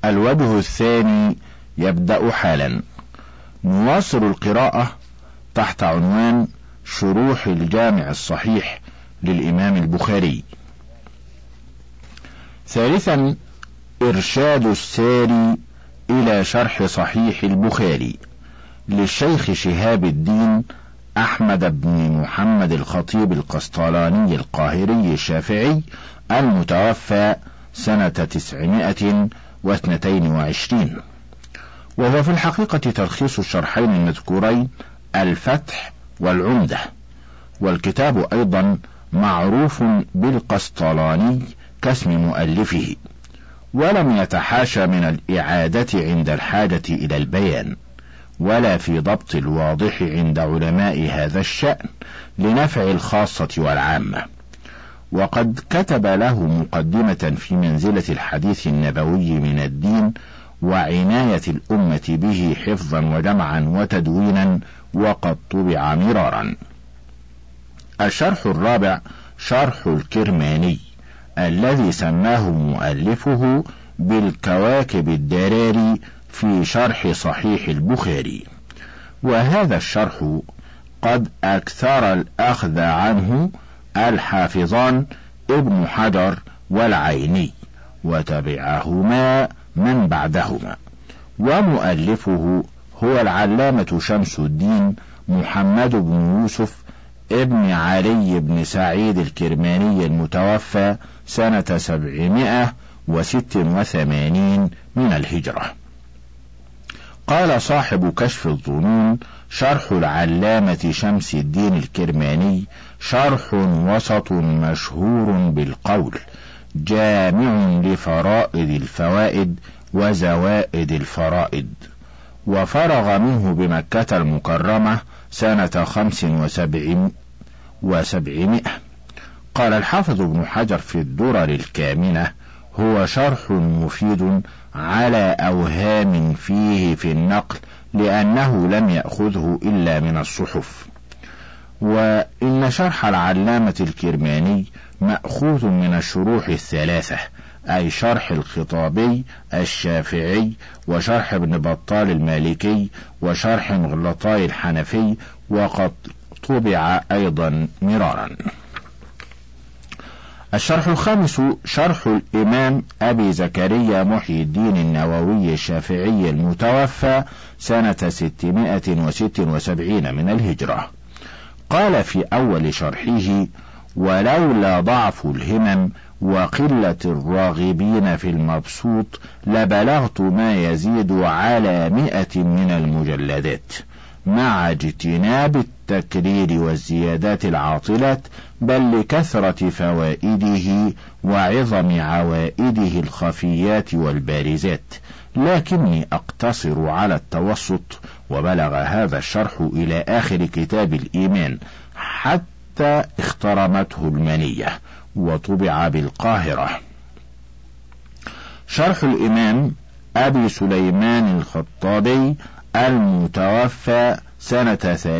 الوجه الثاني يبدأ حالا. نواصل القراءة تحت عنوان شروح الجامع الصحيح للإمام البخاري. ثالثا، إرشاد الساري إلى شرح صحيح البخاري للشيخ شهاب الدين أحمد بن محمد الخطيب القسطلاني القاهري الشافعي المتوفى سنة 922، وهو في الحقيقة تلخيص الشرحين المذكورين الفتح والعمدة، والكتاب أيضا معروف بالقسطلاني كاسم مؤلفه، ولم يتحاشى من الإعادة عند الحاجة إلى البيان، ولا في ضبط الواضح عند علماء هذا الشأن لنفع الخاصة والعامة. وقد كتب له مقدمة في منزلة الحديث النبوي من الدين وعناية الأمة به حفظا وجمعا وتدوينا، وقد طبع مرارا. الشرح الرابع شرح الكرماني الذي سماه مؤلفه بالكواكب الدراري في شرح صحيح البخاري، وهذا الشرح قد أكثر الأخذ عنه الحافظان ابن حجر والعيني، وتبعهما من بعدهما، ومؤلفه هو العلامة شمس الدين محمد بن يوسف ابن علي بن سعيد الكرماني المتوفى سنة 786 من الهجرة. قال صاحب كشف الظنون: شرح العلامة شمس الدين الكرماني شرح وسط مشهور بالقول، جامع لفرائد الفوائد وزوائد الفرائد، وفرغ منه بمكة المكرمة سنة 75 و700. قال الحافظ ابن حجر في الدرر الكامنة: هو شرح مفيد على أوهام فيه في النقل، لأنه لم يأخذه إلا من الصحف. وإن شرح العلامة الكرماني مأخوذ من الشروح الثلاثة، أي شرح الخطابي الشافعي، وشرح ابن بطال المالكي، وشرح مغلطاي الحنفي، وقد طبع أيضا مرارا. الشرح الخامس شرح الإمام أبي زكريا محي الدين النووي الشافعي المتوفى سنة 676 من الهجرة. قال في أول شرحه: ولولا ضعف الهمم وقلة الراغبين في المبسوط لبلغت ما يزيد على 100 من المجلدات، مع اجتناب التكرير والزيادات العاطلات، بل لكثرة فوائده وعظم عوائده الخفيات والبارزات، لكني أقتصر على التوسط. وبلغ هذا الشرح إلى آخر كتاب الإيمان حتى اخترمته المنية، وطبع بالقاهرة. شرح الإمام أبي سليمان الخطابي المتوفى سنة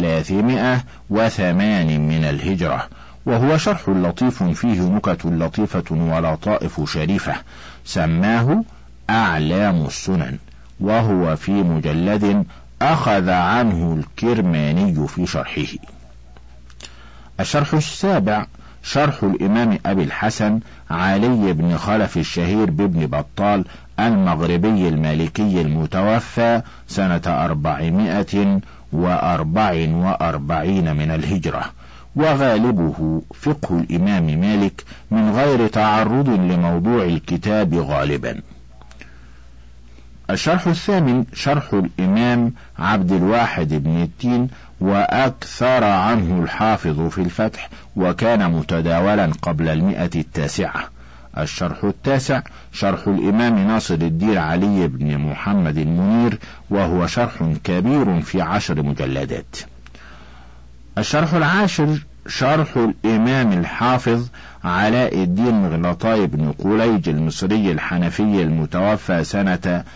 308 من الهجرة، وهو شرح لطيف فيه نكت لطيفة ولطائف شريفة، سماه أعلام السنن، وهو في مجلد أخذ عنه الكرماني في شرحه. الشرح السابع شرح الإمام أبي الحسن علي بن خلف الشهير بابن بطال المغربي المالكي المتوفى سنة 444 من الهجرة، وغالبه فقه الإمام مالك من غير تعرض لموضوع الكتاب غالبا. الشرح الثامن شرح الإمام عبد الواحد بن التين، وأكثر عنه الحافظ في الفتح، وكان متداولا قبل 109. الشرح التاسع شرح الإمام ناصر الدين علي بن محمد المنير، وهو شرح كبير في 10 مجلدات. الشرح العاشر شرح الإمام الحافظ علاء الدين مغلطاي بن قليج المصري الحنفي المتوفى سنة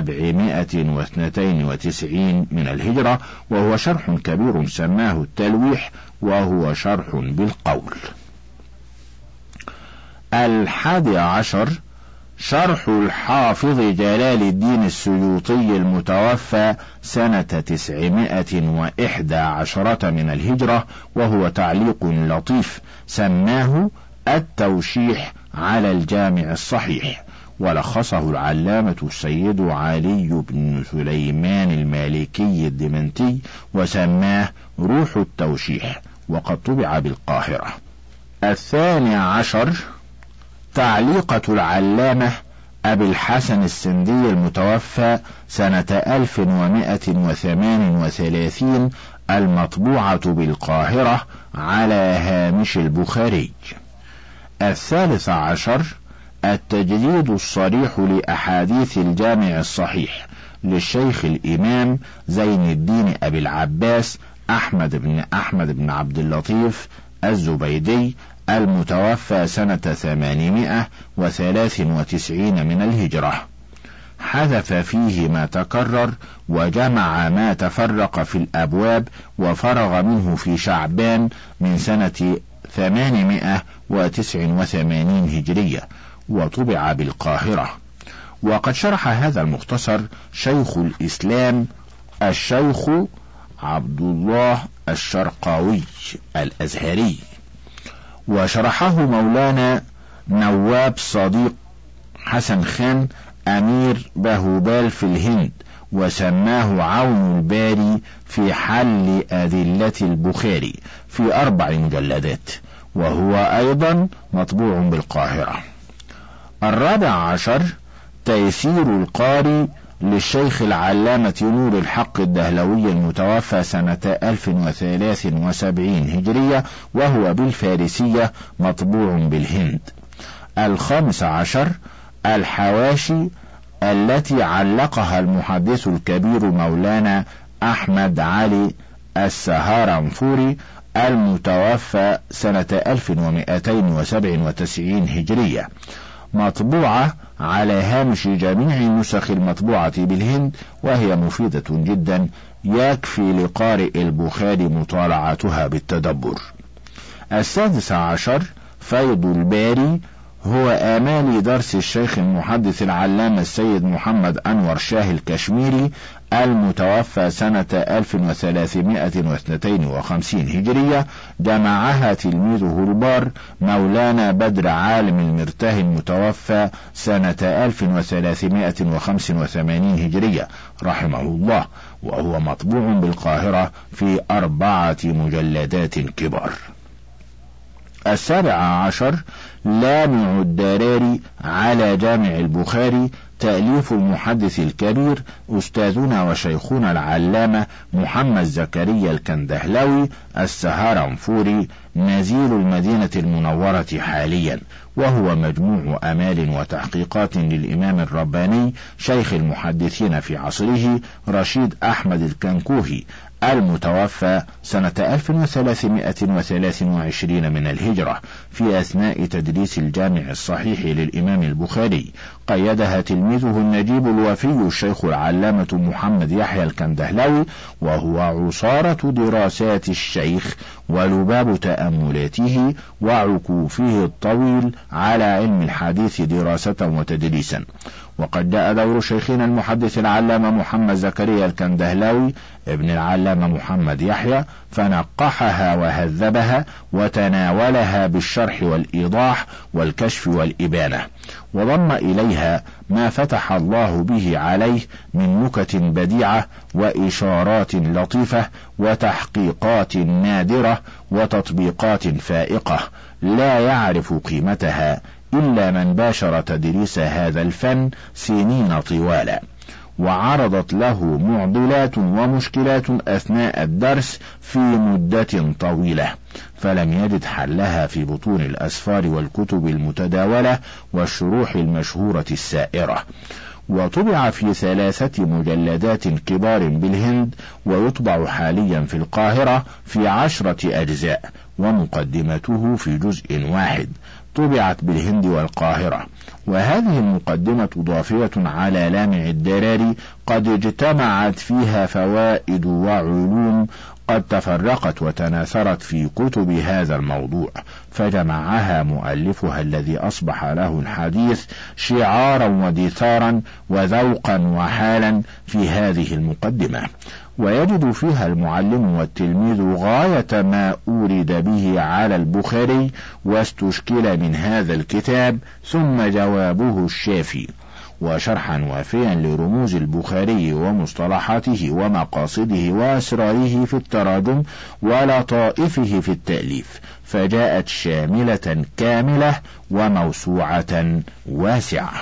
792 من الهجرة، وهو شرح كبير سماه التلويح، وهو شرح بالقول. 11 شرح الحافظ جلال الدين السيوطي المتوفى سنة 911 من الهجرة، وهو تعليق لطيف سماه التوشيح على الجامع الصحيح، ولخصه العلامة السيد علي بن سليمان المالكي الدمنتي وسماه روح التوشيح، وقد طبع بالقاهرة. 12 تعليقة العلامة أبي الحسن السندي المتوفى سنة 1138 المطبوعة بالقاهرة على هامش البخاري. 13 التجديد الصريح لأحاديث الجامع الصحيح للشيخ الإمام زين الدين أبي العباس أحمد بن عبد اللطيف الزبيدي المتوفى سنة 893 من الهجرة. حذف فيه ما تكرر وجمع ما تفرق في الأبواب، وفرغ منه في شعبان من سنة 889 هجرية، وطبع بالقاهرة. وقد شرح هذا المختصر شيخ الإسلام الشيخ عبد الله الشرقاوي الأزهري، وشرحه مولانا نواب صديق حسن خان أمير بهوبال في الهند، وسماه عون الباري في حل أدلة البخاري في 4 مجلدات، وهو أيضا مطبوع بالقاهرة. 14 تيسير القاري للشيخ العلامة نور الحق الدهلوي المتوفى سنة 1073 هجرية، وهو بالفارسية مطبوع بالهند. 15 الحواشي التي علقها المحدث الكبير مولانا أحمد علي السهارنفوري المتوفى سنة 1297 هجرية، مطبوعة على هامش جميع النسخ المطبوعة بالهند، وهي مفيدة جدا يكفي لقارئ البخاري مطالعتها بالتدبر. 16 فيض الباري هو آمال درس الشيخ المحدث العلامة السيد محمد أنور شاه الكشميري المتوفى سنة 1352 هجرية، جمعها تلميذه البار مولانا بدر عالم المرتهي المتوفى سنة 1385 هجرية رحمه الله، وهو مطبوع بالقاهرة في 4 مجلدات كبار. 17 لامع الدراري على جامع البخاري، تأليف المحدث الكبير أستاذنا وشيخنا العلامة محمد زكريا الكندهلوي السهارنفوري نزيل المدينة المنورة حاليا، وهو مجموع أمال وتحقيقات للإمام الرباني شيخ المحدثين في عصره رشيد أحمد الكنكوهي المتوفى سنة 1323 من الهجرة، في أثناء تدريس الجامع الصحيح للإمام البخاري. قيدها تلميذه النجيب الوفي الشيخ العلامة محمد يحيى الكندهلوي، وهو عصارة دراسات الشيخ ولباب تأملاته وعكوفه الطويل على علم الحديث دراسة وتدريسا. وقد جاء دور شيخنا المحدث العلامة محمد زكريا الكندهلاوي ابن العلامة محمد يحيى، فنقحها وهذبها وتناولها بالشرح والإيضاح والكشف والإبانة، وضم إليها ما فتح الله به عليه من نكت بديعة وإشارات لطيفة وتحقيقات نادرة وتطبيقات فائقة لا يعرف قيمتها إلا من باشر تدريس هذا الفن سنين طوالا، وعرضت له معضلات ومشكلات أثناء الدرس في مدة طويلة، فلم يجد حلها في بطون الأسفار والكتب المتداولة والشروح المشهورة السائرة. وطبع في 3 مجلدات كبار بالهند، ويطبع حاليا في القاهرة في 10 أجزاء، ومقدمته في جزء واحد طبعت بالهند والقاهرة. وهذه المقدمة ضافية على لامع الدراري قد اجتمعت فيها فوائد وعلوم قد تفرقت وتناثرت في كتب هذا الموضوع، فجمعها مؤلفها الذي أصبح له الحديث شعارا ودثارا وذوقا وحالا في هذه المقدمة، ويجد فيها المعلم والتلميذ غاية ما أورد به على البخاري واستشكل من هذا الكتاب، ثم جوابه الشافي، وشرحا وافيا لرموز البخاري ومصطلحاته ومقاصده وأسراره في التراجم ولطائفه في التأليف، فجاءت شاملة كاملة وموسوعة واسعة.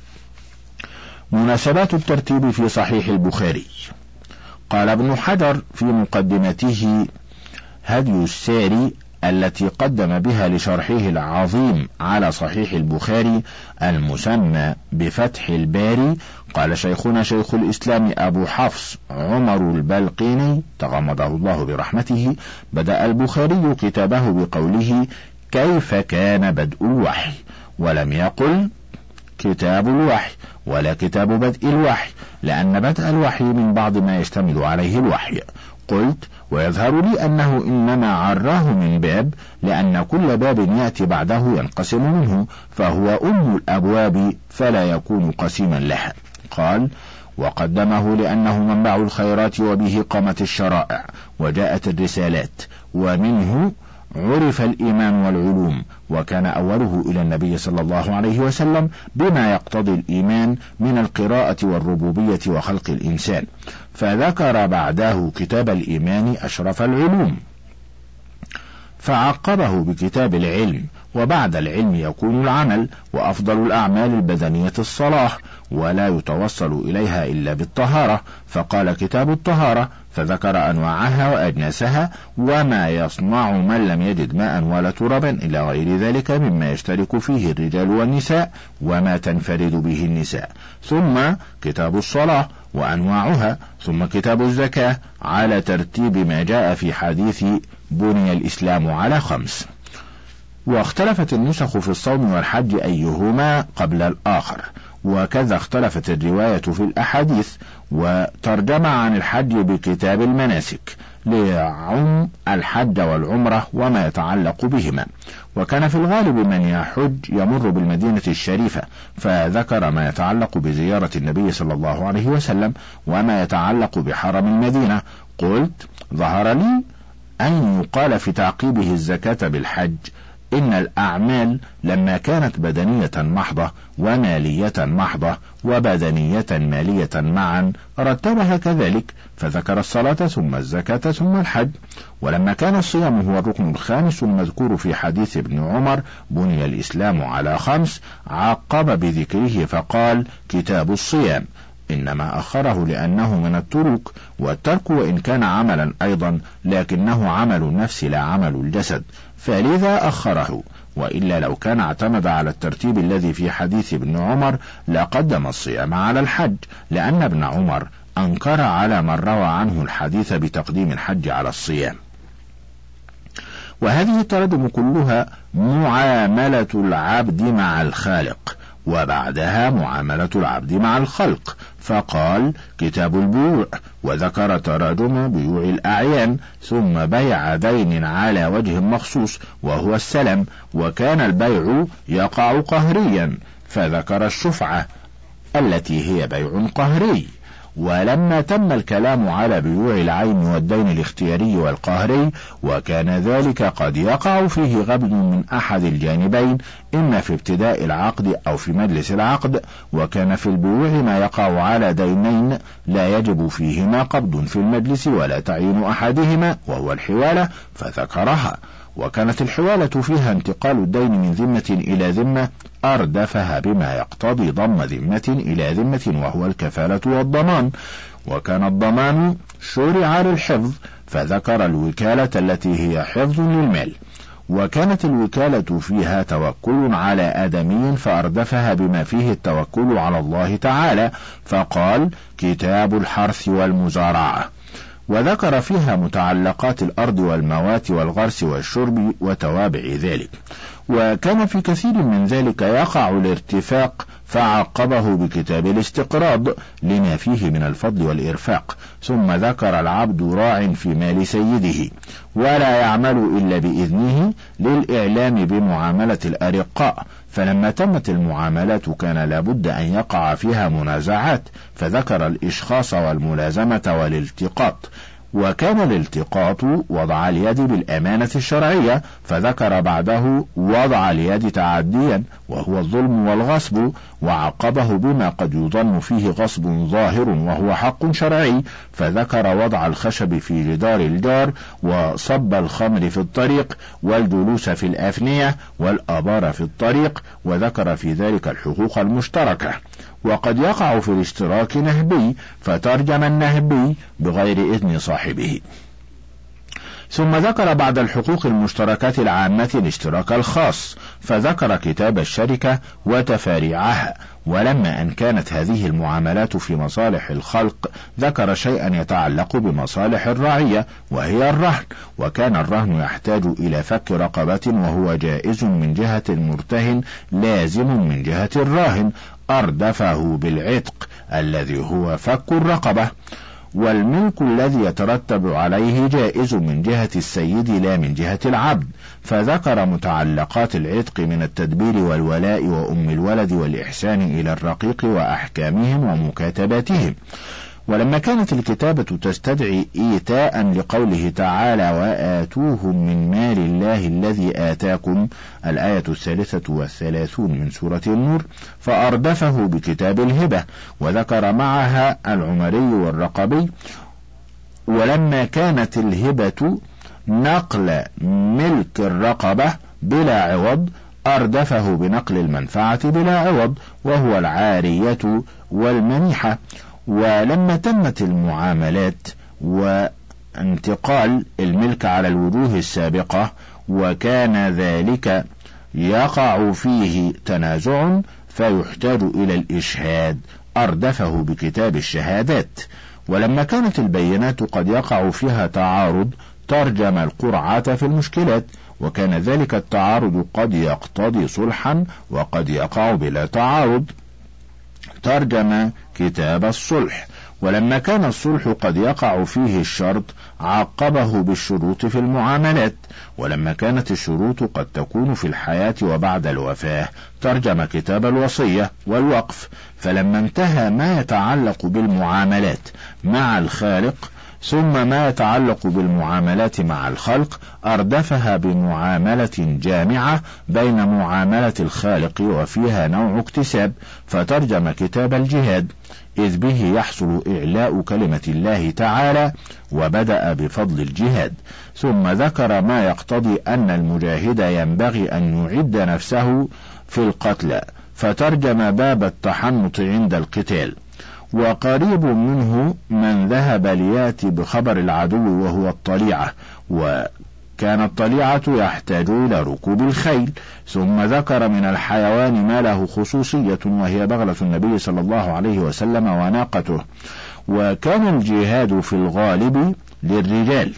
مناسبات الترتيب في صحيح البخاري. قال ابن حجر في مقدمته: هدي الساري التي قدم بها لشرحه العظيم على صحيح البخاري المسمى بفتح الباري. قال شيخنا شيخ الإسلام أبو حفص عمر البلقيني تغمده الله برحمته: بدأ البخاري كتابه بقوله: كيف كان بدء الوحي، ولم يقل كتاب الوحي ولا كتاب بدء الوحي، لأن بدء الوحي من بعض ما يشتمل عليه الوحي. قلت: ويظهر لي أنه إنما عراه من باب، لأن كل باب يأتي بعده ينقسم منه، فهو أم الأبواب فلا يكون قسيما لها. قال: وقدمه لأنه منبع الخيرات وبه قامت الشرائع وجاءت الرسالات، ومنه عرف الإيمان والعلوم، وكان أوله إلى النبي صلى الله عليه وسلم بما يقتضي الإيمان من القراءة والربوبية وخلق الإنسان، فذكر بعده كتاب الإيمان أشرف العلوم، فعقبه بكتاب العلم، وبعد العلم يكون العمل، وأفضل الأعمال البدنية الصلاة، ولا يتوصل إليها إلا بالطهارة، فقال كتاب الطهارة، فذكر أنواعها وأجناسها وما يصنع من لم يجد ماء ولا ترابا إلى غير ذلك مما يشترك فيه الرجال والنساء وما تنفرد به النساء، ثم كتاب الصلاة وأنواعها، ثم كتاب الزكاة على ترتيب ما جاء في حديث بني الإسلام على 5. واختلفت النسخ في الصوم والحج أيهما قبل الآخر، وكذا اختلفت الرواية في الأحاديث. وترجم عن الحج بكتاب المناسك ليعم الحج والعمرة وما يتعلق بهما، وكان في الغالب من يحج يمر بالمدينة الشريفة، فذكر ما يتعلق بزيارة النبي صلى الله عليه وسلم وما يتعلق بحرم المدينة. قلت: ظهر لي أن يقال في تعقيبه الزكاة بالحج إن الأعمال لما كانت بدنية محضة ومالية محضة وبدنية مالية معا رتبها كذلك، فذكر الصلاة ثم الزكاة ثم الحج. ولما كان الصيام هو الركن الخامس المذكور في حديث ابن عمر بني الإسلام على 5، عقب بذكره فقال كتاب الصيام، إنما أخره لأنه من الترك، والترك وإن كان عملا أيضا لكنه عمل النفس لا عمل الجسد، فلذا أخره، وإلا لو كان اعتمد على الترتيب الذي في حديث ابن عمر لقدم الصيام على الحج، لأن ابن عمر أنكر على من روى عنه الحديث بتقديم الحج على الصيام. وهذه التراجم كلها معاملة العبد مع الخالق، وبعدها معاملة العبد مع الخلق، فقال كتاب البيوع، وذكر تراجم بيوع الأعيان، ثم بيع دين على وجه مخصوص وهو السلم، وكان البيع يقع قهريا، فذكر الشفعة التي هي بيع قهري. ولما تم الكلام على بيوع العين والدين الاختياري والقهري، وكان ذلك قد يقع فيه غبن من أحد الجانبين إما في ابتداء العقد أو في مجلس العقد، وكان في البيوع ما يقع على دينين لا يجب فيهما قبض في المجلس ولا تعيين أحدهما وهو الحوالة، فذكرها. وكانت الحوالة فيها انتقال الدين من ذمة إلى ذمة أردفها بما يقتضي ضم ذمة إلى ذمة وهو الكفالة والضمان، وكان الضمان شرع للحفظ، فذكر الوكالة التي هي حفظ للمال، وكانت الوكالة فيها توكل على آدمي، فأردفها بما فيه التوكل على الله تعالى، فقال كتاب الحرث والمزارعة، وذكر فيها متعلقات الأرض والموات والغرس والشرب وتوابع ذلك. وكان في كثير من ذلك يقع الارتفاق فعقبه بكتاب الاستقراض لما فيه من الفضل والإرفاق. ثم ذكر العبد راع في مال سيده ولا يعمل إلا بإذنه للإعلام بمعاملة الأرقاء، فلما تمت المعاملات كان لابد أن يقع فيها منازعات، فذكر الإشخاص والملازمة والالتقاط. وكان الالتقاط وضع اليد بالأمانة الشرعية، فذكر بعده وضع اليد تعديا وهو الظلم والغصب، وعقبه بما قد يظن فيه غصب ظاهر وهو حق شرعي، فذكر وضع الخشب في جدار الجار وصب الخمر في الطريق والجلوس في الأفنية والآبار في الطريق، وذكر في ذلك الحقوق المشتركة. وقد يقع في الاشتراك نهبي، فترجم النهبي بغير إذن صاحبه. ثم ذكر بعد الحقوق المشتركة العامة الاشتراك الخاص، فذكر كتاب الشركة وتفاريعها. ولما أن كانت هذه المعاملات في مصالح الخلق ذكر شيئا يتعلق بمصالح الرعية وهي الرهن، وكان الرهن يحتاج إلى فك رقبة وهو جائز من جهة المرتهن لازم من جهة الراهن، أردفه بالعتق الذي هو فك الرقبة. والملك الذي يترتب عليه جائز من جهة السيد لا من جهة العبد، فذكر متعلقات العتق من التدبير والولاء وأم الولد والإحسان إلى الرقيق وأحكامهم ومكاتباتهم. ولما كانت الكتابة تستدعي إيتاء لقوله تعالى وآتوهم من مال الله الذي آتاكم الآية 33 من سورة النور، فأردفه بكتاب الهبة، وذكر معها العمري والرقبي. ولما كانت الهبة نقل ملك الرقبة بلا عوض أردفه بنقل المنفعة بلا عوض وهو العارية والمنيحة. ولما تمت المعاملات وانتقال الملك على الوجوه السابقة وكان ذلك يقع فيه تنازع فيحتاج إلى الإشهاد، أردفه بكتاب الشهادات. ولما كانت البينات قد يقع فيها تعارض ترجم القرعة في المشكلات، وكان ذلك التعارض قد يقتضي صلحا وقد يقع بلا تعارض، ترجم كتاب الصلح. ولما كان الصلح قد يقع فيه الشرط عقبه بالشروط في المعاملات. ولما كانت الشروط قد تكون في الحياة وبعد الوفاة ترجم كتاب الوصية والوقف. فلما انتهى ما يتعلق بالمعاملات مع الخالق ثم ما يتعلق بالمعاملات مع الخلق أردفها بمعاملة جامعة بين معاملة الخالق وفيها نوع اكتساب، فترجم كتاب الجهاد، إذ به يحصل إعلاء كلمة الله تعالى، وبدأ بفضل الجهاد. ثم ذكر ما يقتضي أن المجاهد ينبغي أن يعد نفسه في القتل، فترجم باب التحنط عند القتال. وقريب منه من ذهب لياتي بخبر العدو وهو الطليعة، وكان الطليعة يحتاج إلى ركوب الخيل. ثم ذكر من الحيوان ما له خصوصية وهي بغلة النبي صلى الله عليه وسلم وناقته. وكان الجهاد في الغالب للرجال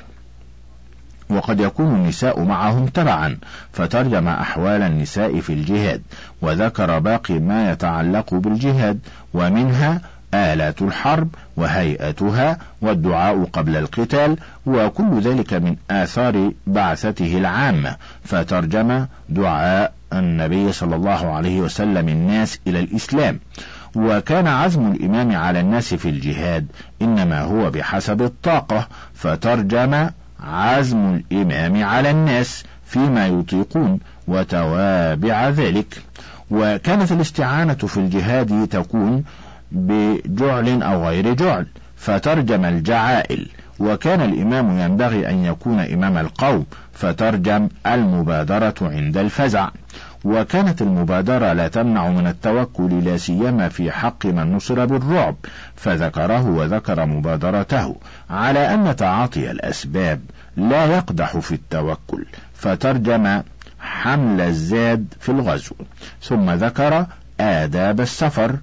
وقد يكون النساء معهم تبعا، فترجم أحوال النساء في الجهاد، وذكر باقي ما يتعلق بالجهاد، ومنها آلات الحرب وهيئتها والدعاء قبل القتال، وكل ذلك من آثار بعثته العامة، فترجم دعاء النبي صلى الله عليه وسلم الناس إلى الإسلام. وكان عزم الإمام على الناس في الجهاد إنما هو بحسب الطاقة، فترجم عزم الإمام على الناس فيما يطيقون وتوابع ذلك. وكانت الاستعانة في الجهاد تكون بجعل أو غير جعل، فترجم الجعائل. وكان الإمام ينبغي أن يكون إمام القوم، فترجم المبادرة عند الفزع. وكانت المبادرة لا تمنع من التوكل لا سيما في حق من نصر بالرعب، فذكره وذكر مبادرته على أن تعاطي الأسباب لا يقدح في التوكل، فترجم حمل الزاد في الغزو. ثم ذكر آداب السفر،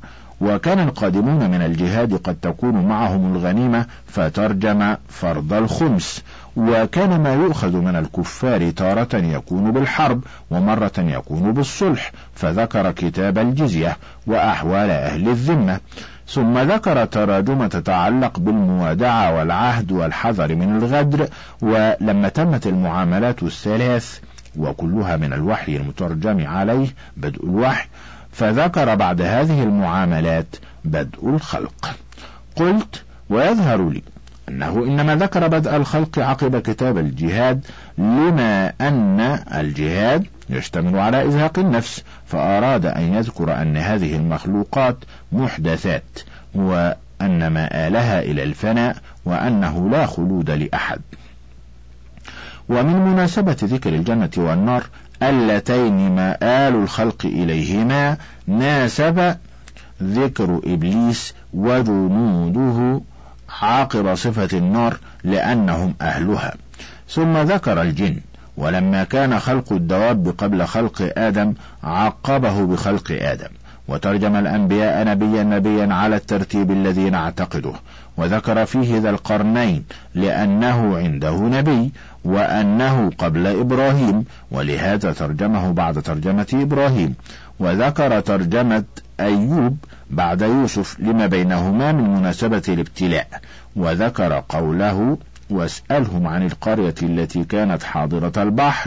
وكان القادمون من الجهاد قد تكون معهم الغنيمة، فترجم فرض الخمس. وكان ما يؤخذ من الكفار تارة يكون بالحرب ومرة يكون بالصلح، فذكر كتاب الجزية وأحوال أهل الذمة. ثم ذكر تراجم تتعلق بالموادعة والعهد والحذر من الغدر. ولما تمت المعاملات الثلاث وكلها من الوحي المترجم عليه بدء الوحي، فذكر بعد هذه المعاملات بدء الخلق. قلت: ويظهر لي أنه إنما ذكر بدء الخلق عقب كتاب الجهاد، لما أن الجهاد يشتمل على إزهاق النفس، فأراد أن يذكر أن هذه المخلوقات محدثات، وأن مآلها إلى الفناء، وأنه لا خلود لأحد. ومن مناسبة ذكر الجنة والنار اللتين مآل الخلق إليهما، ناسب ذكر إبليس وجنوده عاقب صفة النار لأنهم أهلها. ثم ذكر الجن، ولما كان خلق الدواب قبل خلق آدم عقبه بخلق آدم، وترجم الأنبياء نبيا على الترتيب الذي نعتقده، وذكر فيه ذا القرنين لأنه عنده نبي، وأنه قبل إبراهيم، ولهذا ترجمه بعد ترجمة إبراهيم. وذكر ترجمة أيوب بعد يوسف لما بينهما من مناسبة الابتلاء. وذكر قوله: واسألهم عن القرية التي كانت حاضرة البحر،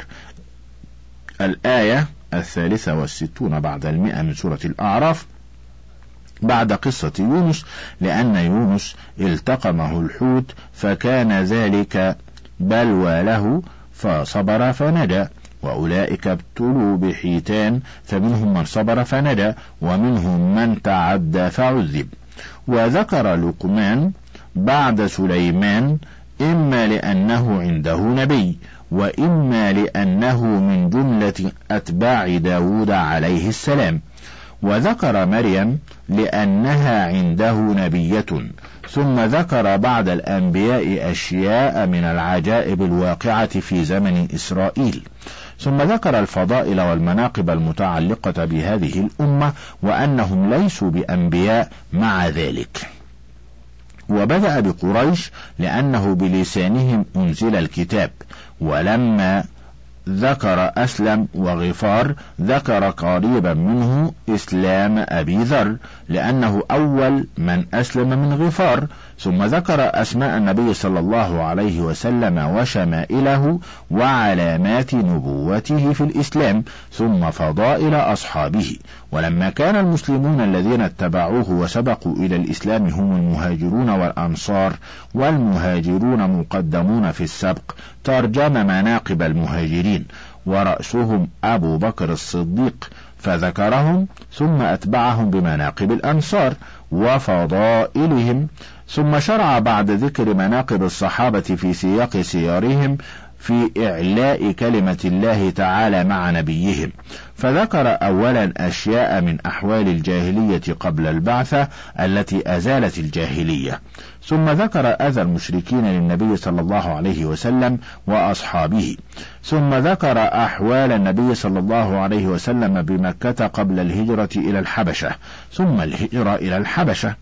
الآية 63 بعد 100 من سورة الأعراف، بعد قصة يونس، لأن يونس التقمه الحوت فكان ذلك بلوى له فصبر فنجا، وأولئك ابتلوا بحيتان فمنهم من صبر فنجا ومنهم من تعدى فعذب. وذكر لقمان بعد سليمان، إما لأنه عنده نبي، وإما لأنه من جملة أتباع داود عليه السلام. وذكر مريم لأنها عنده نبية. ثم ذكر بعد الأنبياء أشياء من العجائب الواقعة في زمن إسرائيل. ثم ذكر الفضائل والمناقب المتعلقة بهذه الأمة، وأنهم ليسوا بأنبياء مع ذلك. وبدأ بقريش لأنه بلسانهم أنزل الكتاب، ولما ذكر أسلم وغفار ذكر قريبا منه إسلام أبي ذر لأنه أول من أسلم من غفار. ثم ذكر أسماء النبي صلى الله عليه وسلم وشمائله وعلامات نبوته في الإسلام، ثم فضائل أصحابه. ولما كان المسلمون الذين اتبعوه وسبقوا إلى الإسلام هم المهاجرون والأنصار، والمهاجرون مقدمون في السبق، ترجم مناقب المهاجرين ورأسهم أبو بكر الصديق فذكرهم، ثم أتبعهم بمناقب الأنصار وفضائلهم. ثم شرع بعد ذكر مناقب الصحابة في سياق سيارهم في إعلاء كلمة الله تعالى مع نبيهم، فذكر أولا أشياء من أحوال الجاهلية قبل البعثة التي أزالت الجاهلية. ثم ذكر أذى المشركين للنبي صلى الله عليه وسلم وأصحابه. ثم ذكر أحوال النبي صلى الله عليه وسلم بمكة قبل الهجرة إلى الحبشة، ثم الهجرة إلى الحبشة،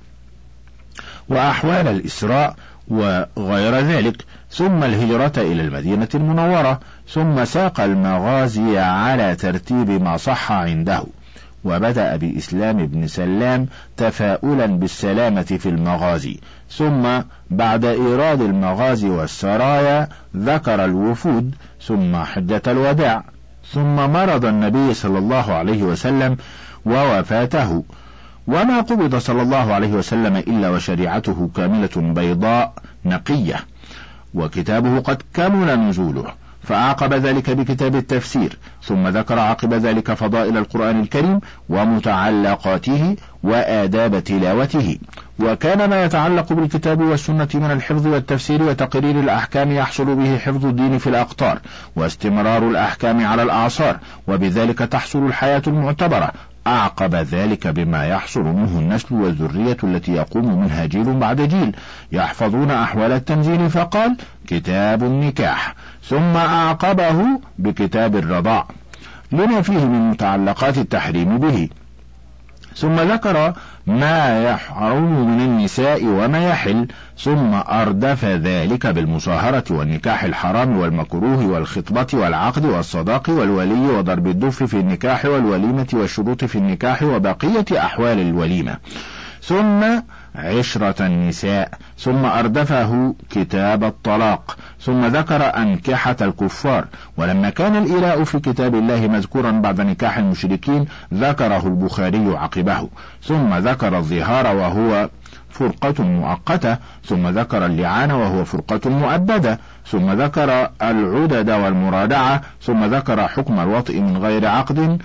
وأحوال الإسراء وغير ذلك، ثم الهجرة إلى المدينة المنورة. ثم ساق المغازي على ترتيب ما صح عنده، وبدأ بإسلام بن سلام تفاؤلا بالسلامة في المغازي. ثم بعد إيراد المغازي والسرايا ذكر الوفود، ثم حجة الوداع، ثم مرض النبي صلى الله عليه وسلم ووفاته. وما قبض صلى الله عليه وسلم إلا وشريعته كاملة بيضاء نقية، وكتابه قد كمل نزوله، فأعقب ذلك بكتاب التفسير. ثم ذكر عقب ذلك فضائل القرآن الكريم ومتعلقاته وآداب تلاوته. وكان ما يتعلق بالكتاب والسنة من الحفظ والتفسير وتقرير الأحكام يحصل به حفظ الدين في الأقطار واستمرار الأحكام على الأعصار، وبذلك تحصل الحياة المعتبرة. أعقب ذلك بما يحصل منه النسل والذرية التي يقوم منها جيل بعد جيل يحفظون أحوال التنزيل، فقال كتاب النكاح. ثم أعقبه بكتاب الرضاع لما فيه من متعلقات التحريم به. ثم ذكر ما يحرم من النساء وما يحل، ثم أردف ذلك بالمصاهرة والنكاح الحرام والمكروه والخطبة والعقد والصداق والولي وضرب الدف في النكاح والوليمة والشروط في النكاح وبقية أحوال الوليمة، ثم عشرة النساء، ثم أردفه كتاب الطلاق، ثم ذكر أنكحة الكفار. ولما كان الإيلاء في كتاب الله مذكورا بعد نكاح المشركين ذكره البخاري عقبه، ثم ذكر الظهار وهو فرقة مؤقتة، ثم ذكر اللعان وهو فرقة مؤبدة، ثم ذكر العدد والمرادعة، ثم ذكر حكم الوطء من غير عقد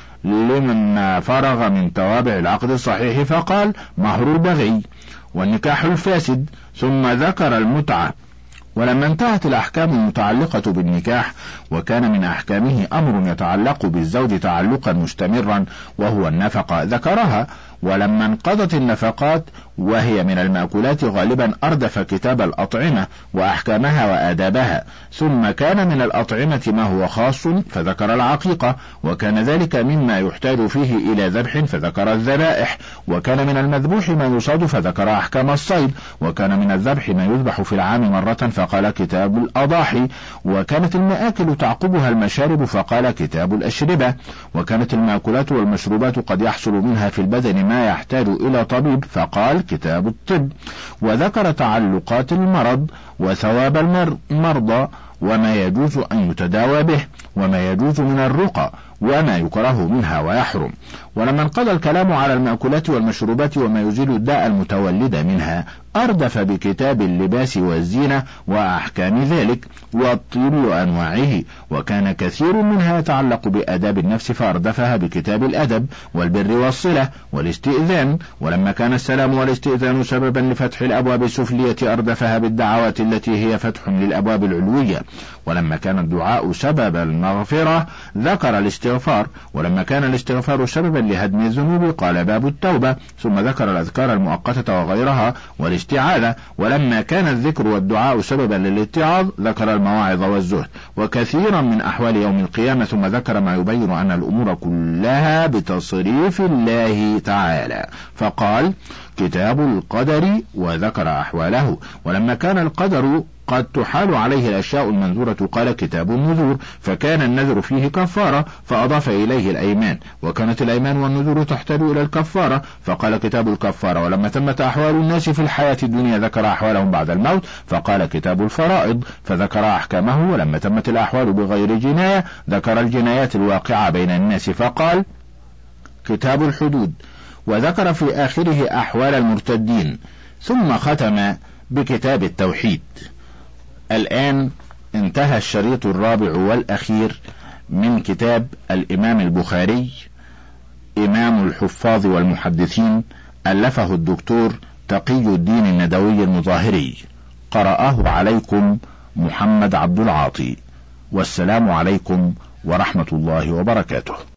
لمن فرغ من توابع العقد الصحيح فقال مهر البغي والنكاح الفاسد، ثم ذكر المتعة. ولما انتهت الأحكام المتعلقة بالنكاح وكان من أحكامه أمر يتعلق بالزوج تعلقا مستمرا وهو النفقة ذكرها. ولما انقضت النفقات وهي من المأكولات غالبا أردف كتاب الأطعمة وأحكامها وآدابها، ثم كان من الأطعمة ما هو خاص فذكر العقيقة، وكان ذلك مما يحتاج فيه إلى ذبح فذكر الذبائح، وكان من المذبوح ما يصاد فذكر أحكام الصيد، وكان من الذبح ما يذبح في العام مرة فقال كتاب الأضاحي، وكانت المآكل تعقبها المشارب فقال كتاب الأشربة، وكانت المأكولات والمشروبات قد يحصل منها في البدن ما يحتاج إلى طبيب فقال كتاب الطب، وذكر تعلقات المرض وثواب المرضى وما يجوز أن يتداوى به وما يجوز من الرقى وما يكره منها ويحرم. ولما انقضى الكلام على المأكولات والمشروبات وما يزيل الداء المتولد منها أردف بكتاب اللباس والزينة وأحكام ذلك والطيب وأنواعه، وكان كثير منها يتعلق بآداب النفس فأردفها بكتاب الأدب والبر والصلة والاستئذان. ولما كان السلام والاستئذان سببا لفتح الأبواب السفلية أردفها بالدعوات التي هي فتح للأبواب العلوية. ولما كان الدعاء سبب المغفرة ذكر الاستغفار. ولما كان الاستغفار سببا لهدم الذنوب قال باب التوبة، ثم ذكر الأذكار المؤقتة وغيرها والاستعاذة. ولما كان الذكر والدعاء سببا للاتعاظ ذكر المواعظ والزهد وكثيرا من أحوال يوم القيامة، ثم ذكر ما يبين أن الأمور كلها بتصريف الله تعالى فقال كتاب القدر وذكر أحواله. ولما كان القدر قد تحال عليه الأشياء المنذورة قال كتاب النذور، فكان النذر فيه كفارة فأضاف إليه الأيمان، وكانت الأيمان والنذور تحتاج إلى الكفارة فقال كتاب الكفارة. ولما تمت أحوال الناس في الحياة الدنيا ذكر أحوالهم بعد الموت فقال كتاب الفرائض فذكر أحكامه. ولما تمت الأحوال بغير جناية ذكر الجنايات الواقعة بين الناس فقال كتاب الحدود، وذكر في آخره أحوال المرتدين، ثم ختم بكتاب التوحيد. الآن انتهى الشريط الرابع والأخير من كتاب الإمام البخاري إمام الحفاظ والمحدثين، ألفه الدكتور تقي الدين الندوي المظاهري، قرأه عليكم محمد عبد العاطي، والسلام عليكم ورحمة الله وبركاته.